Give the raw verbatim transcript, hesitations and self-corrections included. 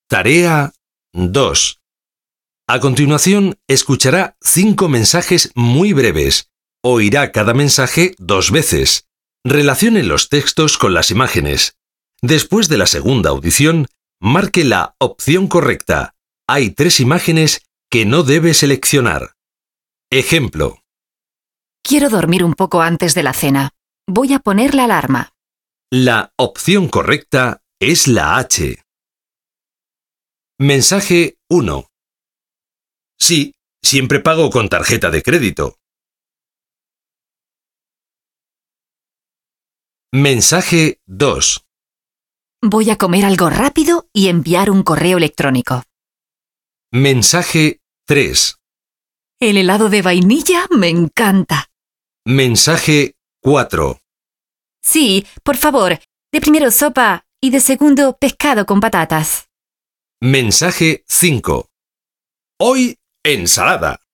Tarea dos. A continuación, escuchará cinco mensajes muy breves. Oirá cada mensaje dos veces. Relacione los textos con las imágenes. Después de la segunda audición, marque la opción correcta. Hay tres imágenes que no debe seleccionar. Ejemplo. Quiero dormir un poco antes de la cena. Voy a poner la alarma. La opción correcta es la H. Mensaje uno. Sí, siempre pago con tarjeta de crédito. Mensaje dos. Voy a comer algo rápido y enviar un correo electrónico. Mensaje tres. El helado de vainilla me encanta. Mensaje cuatro. Sí, por favor, de primero sopa y de segundo pescado con patatas. Mensaje cinco. Hoy, ensalada.